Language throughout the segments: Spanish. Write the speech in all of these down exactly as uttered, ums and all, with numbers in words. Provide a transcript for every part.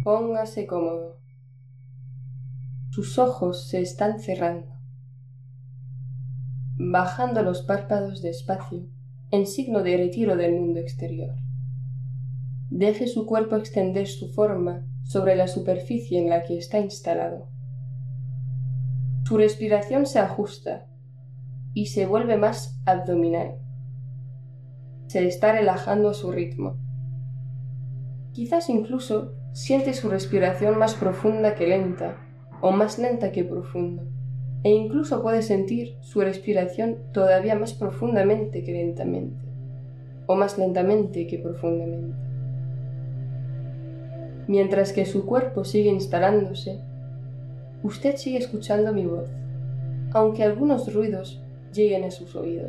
Póngase cómodo. Sus ojos se están cerrando, bajando los párpados despacio en signo de retiro del mundo exterior. Deje su cuerpo extender su forma sobre la superficie en la que está instalado. Su respiración se ajusta y se vuelve más abdominal. Se está relajando a su ritmo. Quizás incluso siente su respiración más profunda que lenta, o más lenta que profunda, e incluso puede sentir su respiración todavía más profundamente que lentamente, o más lentamente que profundamente. Mientras que su cuerpo sigue instalándose, usted sigue escuchando mi voz, aunque algunos ruidos lleguen a sus oídos.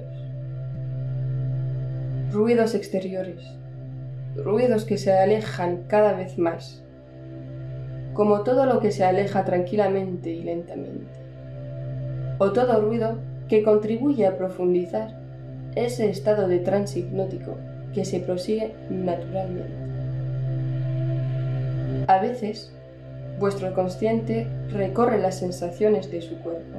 Ruidos exteriores, ruidos que se alejan cada vez más, como todo lo que se aleja tranquilamente y lentamente, o todo ruido que contribuye a profundizar ese estado de trance hipnótico que se prosigue naturalmente. A veces, vuestro consciente recorre las sensaciones de su cuerpo.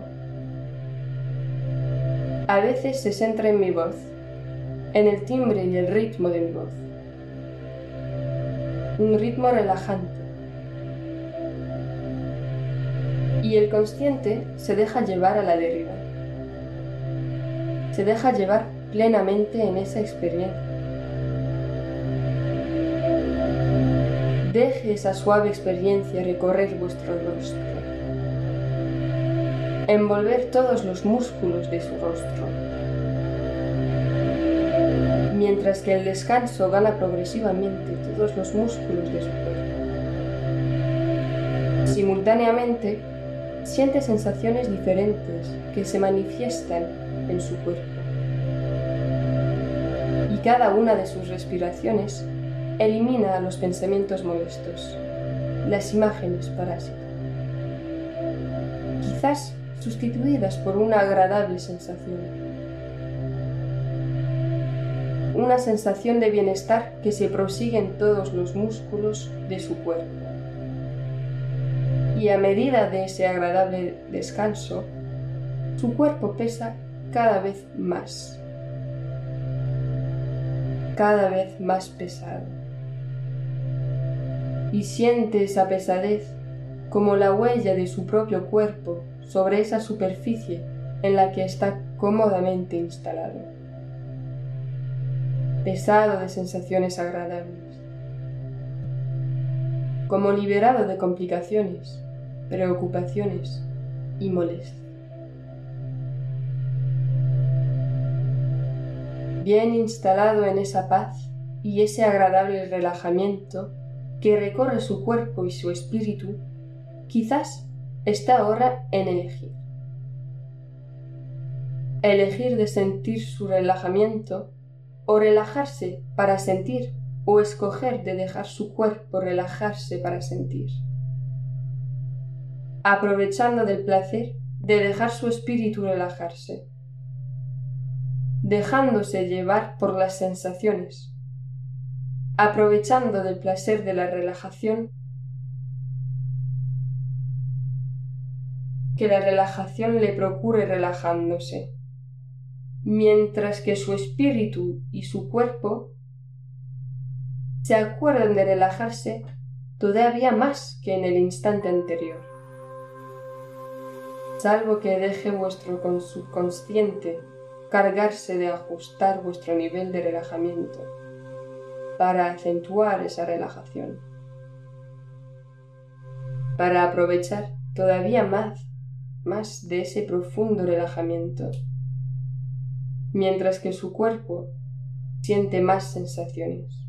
A veces se centra en mi voz, en el timbre y el ritmo de mi voz. Un ritmo relajante. Y el consciente se deja llevar a la deriva. Se deja llevar plenamente en esa experiencia. Deje esa suave experiencia recorrer vuestro rostro, envolver todos los músculos de su rostro, mientras que el descanso gana progresivamente todos los músculos de su cuerpo. Simultáneamente, siente sensaciones diferentes que se manifiestan en su cuerpo. Y cada una de sus respiraciones elimina los pensamientos molestos, las imágenes parásitas, quizás sustituidas por una agradable sensación. Una sensación de bienestar que se prosigue en todos los músculos de su cuerpo. Y a medida de ese agradable descanso, su cuerpo pesa cada vez más, cada vez más pesado. Y siente esa pesadez como la huella de su propio cuerpo sobre esa superficie en la que está cómodamente instalado. Pesado de sensaciones agradables, como liberado de complicaciones, preocupaciones y molestias. Bien instalado en esa paz y ese agradable relajamiento que recorre su cuerpo y su espíritu, quizás está ahora en elegir. Elegir de sentir su relajamiento o relajarse para sentir, o escoger de dejar su cuerpo relajarse para sentir. Aprovechando del placer de dejar su espíritu relajarse, dejándose llevar por las sensaciones, aprovechando del placer de la relajación, que la relajación le procure relajándose, mientras que su espíritu y su cuerpo se acuerdan de relajarse todavía más que en el instante anterior, salvo que deje vuestro subconsciente cargarse de ajustar vuestro nivel de relajamiento para acentuar esa relajación, para aprovechar todavía más, más de ese profundo relajamiento, mientras que su cuerpo siente más sensaciones.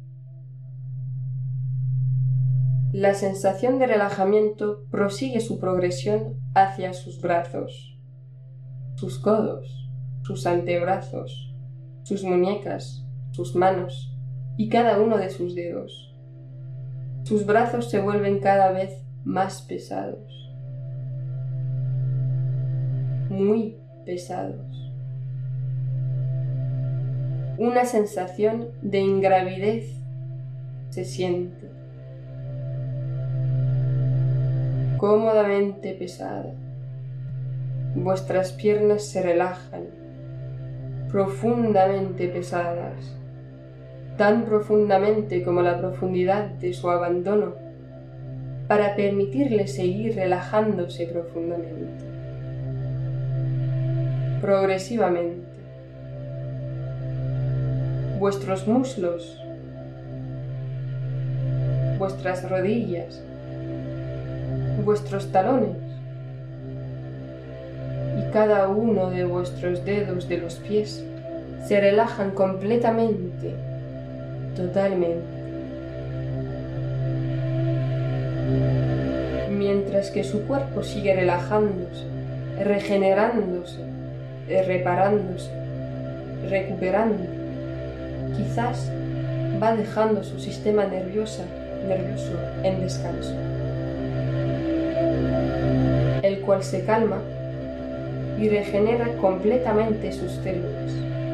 La sensación de relajamiento prosigue su progresión hacia sus brazos, sus codos, sus antebrazos, sus muñecas, sus manos y cada uno de sus dedos. Sus brazos se vuelven cada vez más pesados, muy pesados. Una sensación de ingravidez se siente. cómodamente pesada. Vuestras piernas se relajan, profundamente pesadas, tan profundamente como la profundidad de su abandono, para permitirle seguir relajándose profundamente. Progresivamente, vuestros muslos, vuestras rodillas, vuestros talones y cada uno de vuestros dedos de los pies se relajan completamente, totalmente. Mientras que su cuerpo sigue relajándose, regenerándose, reparándose, recuperando, quizás va dejando su sistema nervioso, nervioso en descanso, el cual se calma y regenera completamente sus células.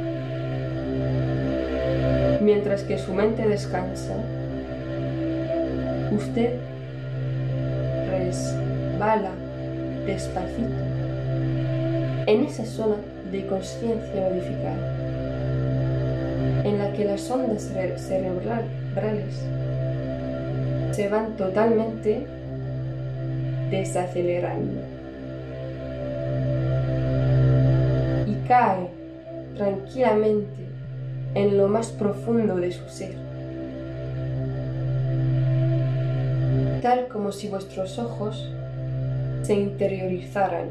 Mientras que su mente descansa, usted resbala despacito en esa zona de conciencia modificada, en la que las ondas cerebrales se van totalmente desacelerando y cae tranquilamente en lo más profundo de su ser, tal como si vuestros ojos se interiorizaran,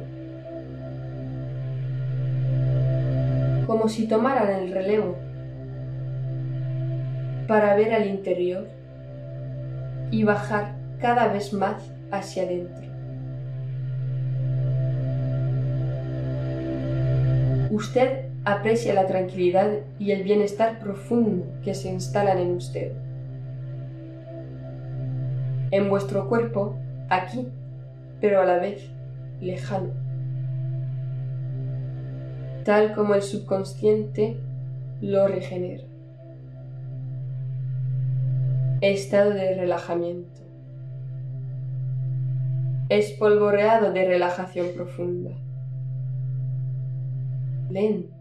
como si tomaran el relevo para ver al interior y bajar cada vez más hacia adentro. Usted aprecia la tranquilidad y el bienestar profundo que se instalan en usted, en vuestro cuerpo, aquí, pero a la vez lejano, tal como el subconsciente lo regenera. Estado de relajamiento, espolvoreado de relajación profunda, lenta,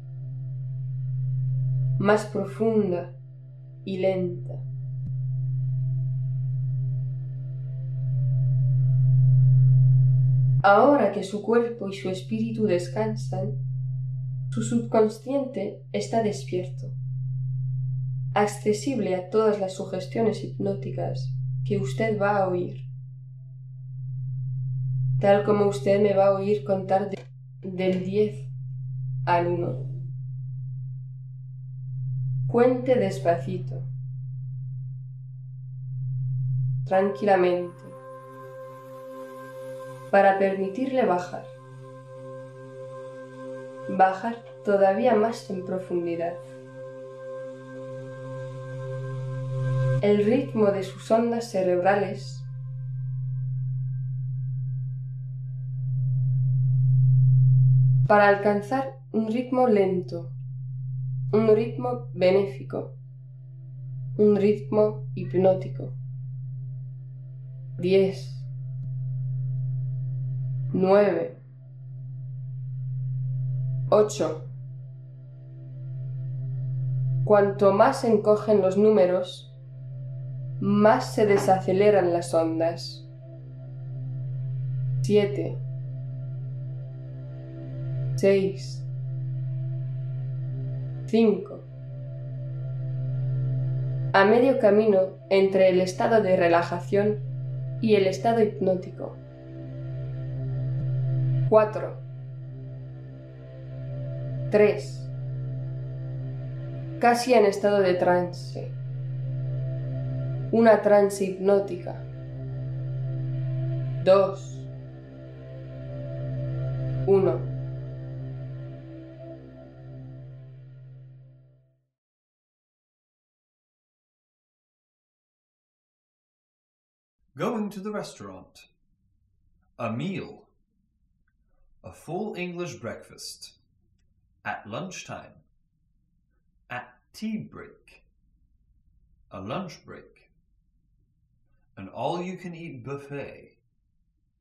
más profunda y lenta. Ahora que su cuerpo y su espíritu descansan, su subconsciente está despierto, accesible a todas las sugestiones hipnóticas que usted va a oír, tal como usted me va a oír contar de, del diez al uno. Cuente despacito, tranquilamente, para permitirle bajar, bajar todavía más en profundidad. El ritmo de sus ondas cerebrales para alcanzar un ritmo lento, un ritmo benéfico, un ritmo hipnótico. Diez, nueve, ocho. Cuanto más se encogen los números, más se desaceleran las ondas. Siete, seis, cinco. A medio camino entre el estado de relajación y el estado hipnótico. Cuatro, tres. Casi en estado de trance. Una trance hipnótica. Dos, uno. Going to the restaurant. A meal. A full English breakfast. At lunchtime. At tea break. A lunch break. An all-you-can-eat buffet.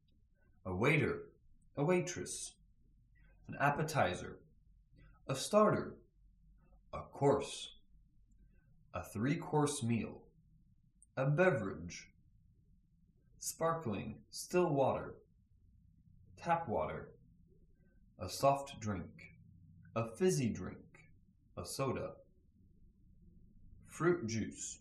a waiter, a waitress, an appetizer, a starter, a course, a three-course meal, a beverage, sparkling still water, tap water, a soft drink, a fizzy drink, a soda, fruit juice,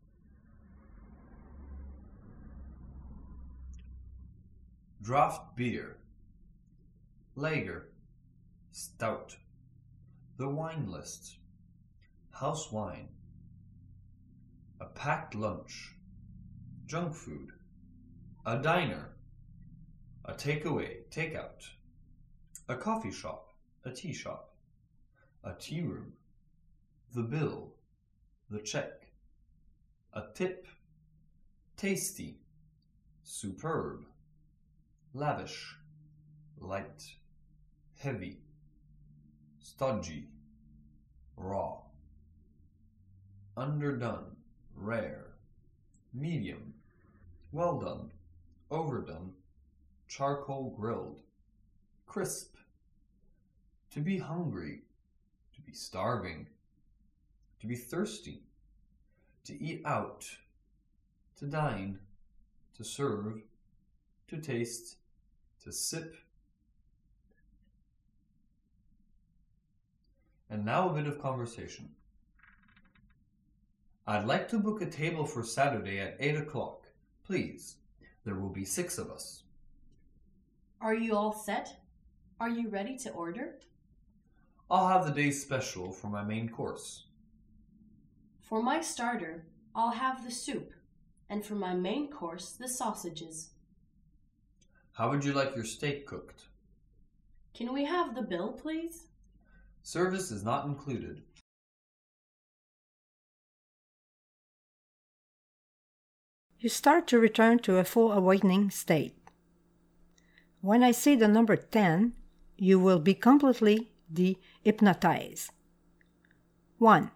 draft beer, lager, stout, the wine list, house wine, a packed lunch, junk food, a diner, a takeaway, takeout, a coffee shop, a tea shop, a tea room, the bill, the check, a tip, tasty, superb, lavish, light, heavy, stodgy, raw, underdone, rare, medium, well done, overdone, charcoal grilled, crisp, to be hungry, to be starving, to be thirsty, to eat out, to dine, to serve, to taste, to sip. And now a bit of conversation. I'd like to book a table for Saturday at eight o'clock. Please, there will be six of us. Are you all set? Are you ready to order? I'll have the day's special for my main course. For my starter, I'll have the soup, and for my main course, the sausages. How would you like your steak cooked? Can we have the bill, please? Service is not included. You start to return to a full awakening state. When I say the number ten, you will be completely de-hypnotized. One.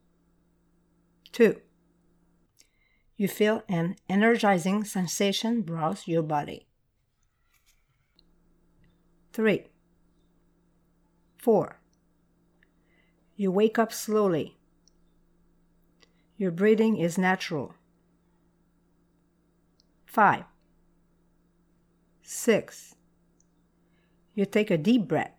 Two. You feel an energizing sensation browse your body. Three. Four. You wake up slowly. Your breathing is natural. Five. Six. You take a deep breath.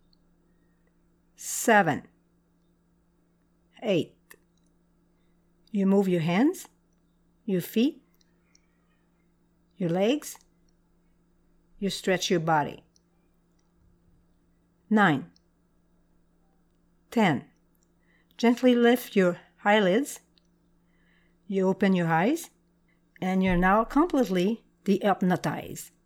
Seven. Eight. You move your hands, your feet, your legs. You stretch your body. Nine. Ten. Gently lift your eyelids. You open your eyes, and you're now completely de-hypnotized.